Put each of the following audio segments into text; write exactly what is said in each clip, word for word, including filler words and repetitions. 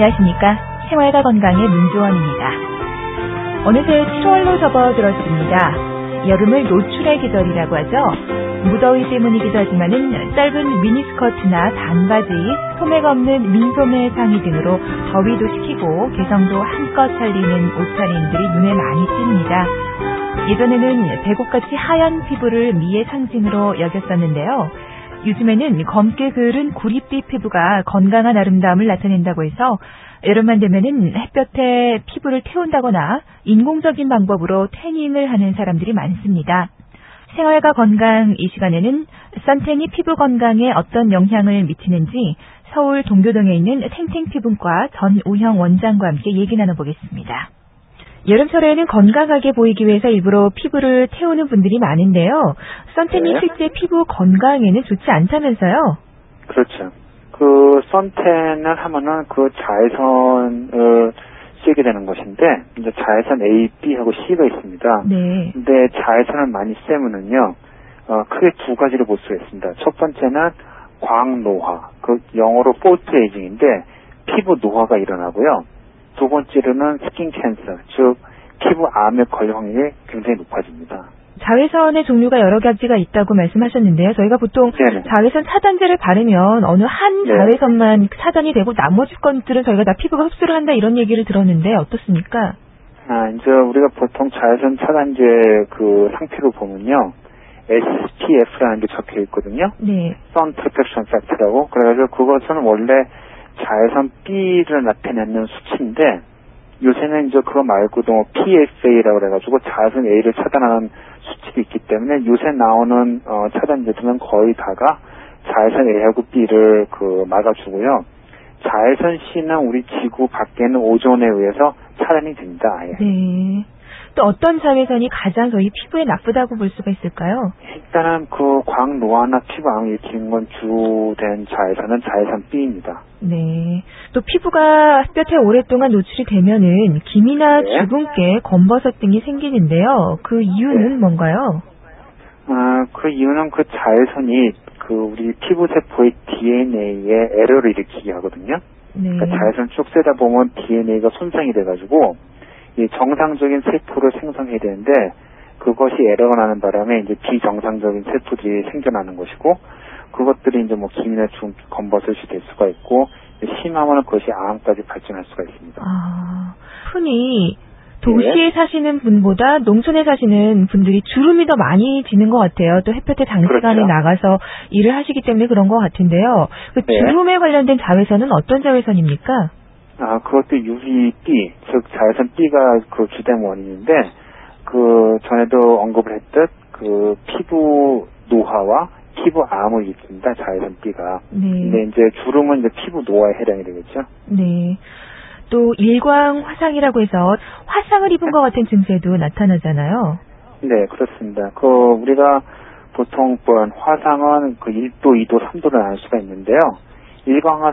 안녕하십니까. 생활과 건강의 문조원입니다. 어느새 칠월로 접어들었습니다. 여름을 노출의 계절이라고 하죠. 무더위 때문이기도 하지만은 짧은 미니스커트나 단바지, 소매가 없는 민소매 상의 등으로 더위도 식히고 개성도 한껏 살리는 옷차림들이 눈에 많이 띕니다. 예전에는 배꼽같이 하얀 피부를 미의 상징으로 여겼었는데요. 요즘에는 검게 그을은 구릿빛 피부가 건강한 아름다움을 나타낸다고 해서 여름만 되면은 햇볕에 피부를 태운다거나 인공적인 방법으로 태닝을 하는 사람들이 많습니다. 생활과 건강 이 시간에는 선탠이 피부 건강에 어떤 영향을 미치는지 서울 동교동에 있는 탱탱피부과 전우형 원장과 함께 얘기 나눠보겠습니다. 여름철에는 건강하게 보이기 위해서 일부러 피부를 태우는 분들이 많은데요. 선탠이 네. 실제 피부 건강에는 좋지 않다면서요? 그렇죠. 그 선탠을 하면은 그 자외선을 쓰게 되는 것인데 이제 자외선 A, B하고 C가 있습니다. 네. 근데 자외선을 많이 쐬면은요, 어, 크게 두 가지를 볼 수가 있습니다. 첫 번째는 광노화, 그 영어로 포토에이징인데 피부 노화가 일어나고요. 두 번째로는 스킨 캔서, 즉 피부 암에 걸릴 확률이 굉장히 높아집니다. 자외선의 종류가 여러 가지가 있다고 말씀하셨는데요. 저희가 보통 네네. 자외선 차단제를 바르면 어느 한 네. 자외선만 차단이 되고 나머지 것들은 저희가 다 피부가 흡수를 한다 이런 얘기를 들었는데 어떻습니까? 아, 이제 우리가 보통 자외선 차단제 그 상태로 보면요, 에스피에프라는 게 적혀 있거든요. 네. Sun Protection Factor라고. 그래가지고 그것은 원래 자외선 B를 나타내는 수치인데 요새는 이제 그거 말고도 뭐 피에스에이라고 그래가지고 자외선 A를 차단하는 수치도 있기 때문에 요새 나오는 어, 차단제들은 거의 다가 자외선 A하고 B를 그 막아주고요. 자외선 C는 우리 지구 밖에 있는 오존에 의해서 차단이 됩니다. 아예. 네. 또 어떤 자외선이 가장 저희 피부에 나쁘다고 볼 수가 있을까요? 일단은 그 광노화나 피부암을 일으키는 건 주된 자외선은 자외선 B입니다. 네. 또 피부가 햇볕에 오랫동안 노출이 되면은 기미나 네. 주근깨, 검버섯 등이 생기는데요. 그 이유는 네. 뭔가요? 아, 그 이유는 그 자외선이 그 우리 피부세포의 디엔에이에 에러를 일으키게 하거든요. 네. 그러니까 자외선 쭉 쐬다 보면 디엔에이가 손상이 돼가지고 이 정상적인 세포를 생성해야 되는데 그것이 에러가 나는 바람에 이제 비정상적인 세포들이 생겨나는 것이고 그것들이 이제 뭐 기미나 중 검버섯이 될 수가 있고 심하면 그것이 암까지 발전할 수가 있습니다. 아, 흔히 도시에 네. 사시는 분보다 농촌에 사시는 분들이 주름이 더 많이 지는 것 같아요. 또 햇볕에 장시간에 그렇죠. 나가서 일을 하시기 때문에 그런 것 같은데요. 그 네. 주름에 관련된 자외선은 어떤 자외선입니까? 아, 그것도 유브이비, 즉 자외선 B가 그 주된 원인인데 그 전에도 언급을 했듯 그 피부 노화와 피부 암을 일으킵니다. 자외선 B가. 네. 근데 이제 주름은 이제 피부 노화에 해당이 되겠죠. 네. 또 일광 화상이라고 해서 화상을 입은 것 같은 증세도 나타나잖아요. 네, 그렇습니다. 그 우리가 보통 본 화상은 그 일 도, 이 도, 삼 도로 나눌 수가 있는데요. 일광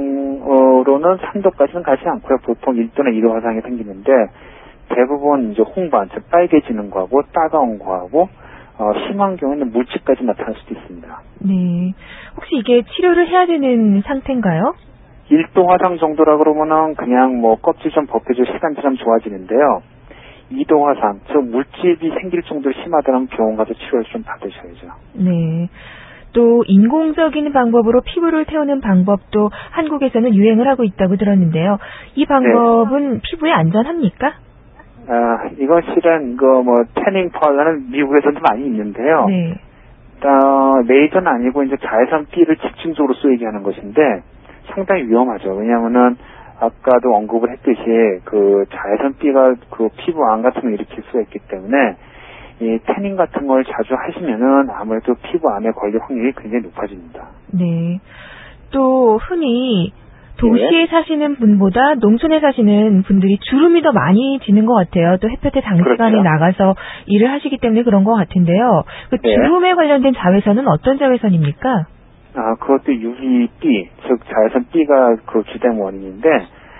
화상으로는 삼 도까지는 가지 않고요. 보통 일 도나 이 도 화상이 생기는데 대부분 이제 홍반, 즉 빨개지는 거하고 따가운 거하고 어, 심한 경우에는 물집까지 나타날 수도 있습니다. 네. 혹시 이게 치료를 해야 되는 상태인가요? 일 도 화상 정도라 그러면은 그냥 뭐 껍질 좀 벗겨져 시간이 좀 좋아지는데요. 이 도 화상, 즉 물집이 생길 정도로 심하다면 병원 가서 치료를 좀 받으셔야죠. 네. 또 인공적인 방법으로 피부를 태우는 방법도 한국에서는 유행을 하고 있다고 들었는데요. 이 방법은 네. 피부에 안전합니까? 아, 이건 실은 이거 뭐 태닝 파우더는 미국에서도 많이 있는데요. 네. 어, 레이저는 아니고 이제 자외선 B를 집중적으로 쏘이게 하는 것인데 상당히 위험하죠. 왜냐하면은 아까도 언급을 했듯이 그 자외선 B가 그 피부암 같은 걸 일으킬 수가 있기 때문에 이 태닝 같은 걸 자주 하시면은 아무래도 피부암에 걸릴 확률이 굉장히 높아집니다. 네. 또 흔히 도시에 네. 사시는 분보다 농촌에 사시는 분들이 주름이 더 많이 지는 것 같아요. 또 햇볕에 장시간에 그렇죠. 나가서 일을 하시기 때문에 그런 것 같은데요. 그 네. 주름에 관련된 자외선은 어떤 자외선입니까? 아, 그것도 유브이비, 즉 자외선 B가 그 주된 원인인데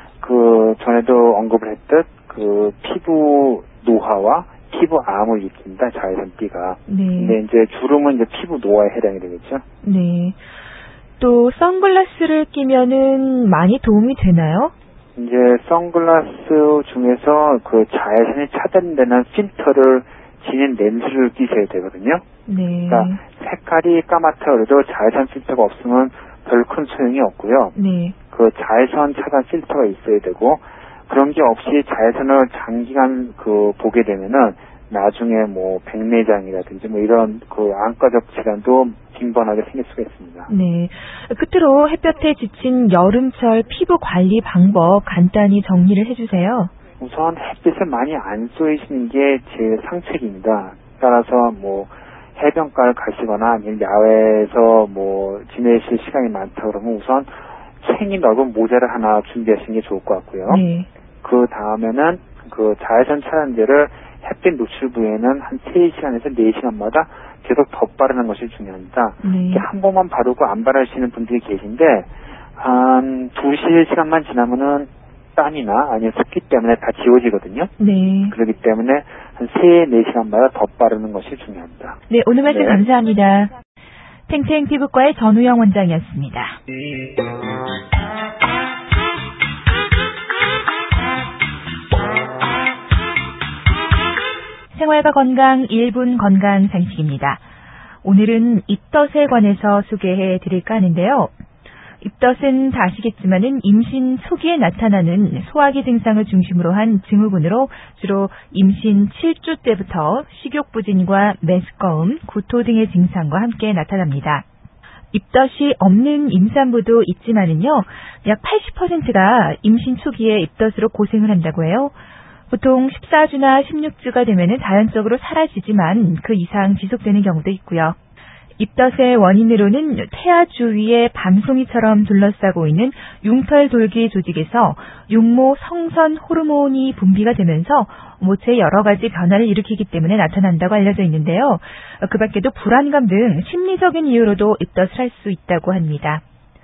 그 전에도 언급을 했듯 그 피부 노화와 피부 암을 일으킵니다. 자외선 B가. 네. 근데 이제 주름은 이제 피부 노화에 해당이 되겠죠. 네. 또 선글라스를 끼면은 많이 도움이 되나요? 이제 선글라스 중에서 그 자외선이 차단되는 필터를 지닌 렌즈를 끼셔야 되거든요. 네. 그러니까 색깔이 까맣다 그래도 자외선 필터가 없으면 별 큰 소용이 없고요. 네. 그 자외선 차단 필터가 있어야 되고 그런 게 없이 자외선을 장기간 그 보게 되면은 나중에 뭐 백내장이라든지 뭐 이런 그 안과적 질환도 빈번하게 생길 수가 있습니다. 네. 끝으로 햇볕에 지친 여름철 피부 관리 방법 간단히 정리를 해주세요. 우선 햇빛을 많이 안 쏘이시는 게 제일 상책입니다. 따라서 뭐 해변가를 가시거나 아니면 야외에서 뭐 지내실 시간이 많다 그러면 우선 챙이 넓은 모자를 하나 준비하시는 게 좋을 것 같고요. 네. 그 다음에는 그 자외선 차단제를 햇빛 노출 부위에는 한 세 시간에서 네 시간마다 계속 덧바르는 것이 중요합니다. 네. 이렇게 한 번만 바르고 안 바르시는 분들이 계신데 한 두 시간만 지나면은 땀이나 아니면 습기 때문에 다 지워지거든요. 네. 그렇기 때문에 한 세, 네 시간마다 덧바르는 것이 중요합니다. 네, 오늘 말씀 네. 감사합니다. 탱탱 피부과의 전우영 원장이었습니다. 생활과 건강 일 분 건강 상식입니다. 오늘은 입덧에 관해서 소개해 드릴까 하는데요. 입덧은 다 아시겠지만은 임신 초기에 나타나는 소화기 증상을 중심으로 한 증후군으로 주로 임신 칠 주 때부터 식욕부진과 메스꺼움, 구토 등의 증상과 함께 나타납니다. 입덧이 없는 임산부도 있지만은요, 약 팔십 퍼센트가 임신 초기에 입덧으로 고생을 한다고 해요. 보통 십사 주나 십육 주가 되면은 자연적으로 사라지지만 그 이상 지속되는 경우도 있고요. 입덧의 원인으로는 태아 주위에 밤송이처럼 둘러싸고 있는 융털돌기 조직에서 육모 성선 호르몬이 분비가 되면서 모체에 여러 가지 변화를 일으키기 때문에 나타난다고 알려져 있는데요. 그 밖에도 불안감 등 심리적인 이유로도 입덧을 할 수 있다고 합니다.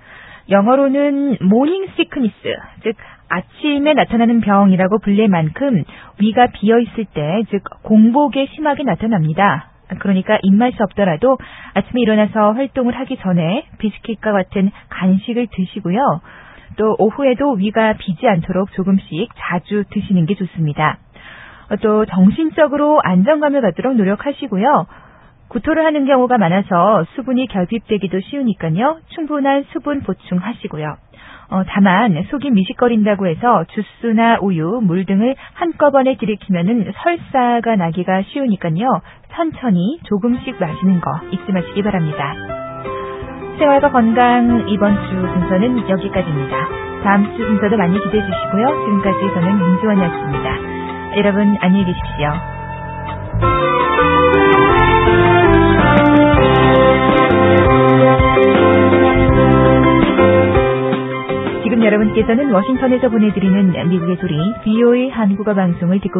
영어로는 모닝 시크니스, 즉 아침에 나타나는 병이라고 불릴 만큼 위가 비어있을 때, 즉 공복에 심하게 나타납니다. 그러니까 입맛이 없더라도 아침에 일어나서 활동을 하기 전에 비스킷과 같은 간식을 드시고요. 또 오후에도 위가 비지 않도록 조금씩 자주 드시는 게 좋습니다. 또 정신적으로 안정감을 갖도록 노력하시고요. 구토를 하는 경우가 많아서 수분이 결핍되기도 쉬우니까요. 충분한 수분 보충하시고요. 어, 다만 속이 미식거린다고 해서 주스나 우유, 물 등을 한꺼번에 들이키면은 설사가 나기가 쉬우니까요. 천천히 조금씩 마시는 거 잊지 마시기 바랍니다. 생활과 건강 이번 주 순서는 여기까지입니다. 다음 주 순서도 많이 기대해 주시고요. 지금까지 저는 민지원이었습니다. 여러분 안녕히 계십시오. 지금 여러분께서는 워싱턴에서 보내드리는 미국의 소리 비오에이 한국어 방송을 듣고